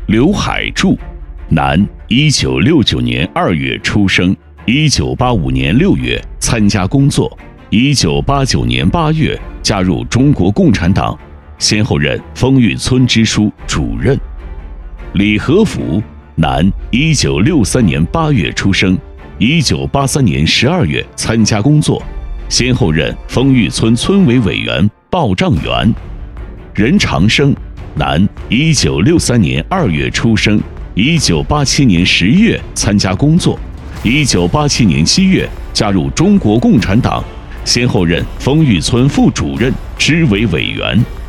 刘海柱，男，1969年2月出生，1985年6月参加工作，1989年8月加入中国共产党，先后任丰裕村支书主任。李和福，男，1963年8月出生，1983年12月参加工作，先后任丰裕村村委委员、报账员。任长生，男，1963年2月出生，1987年10月参加工作，1987年7月加入中国共产党，先后任丰裕村副主任、支委委员。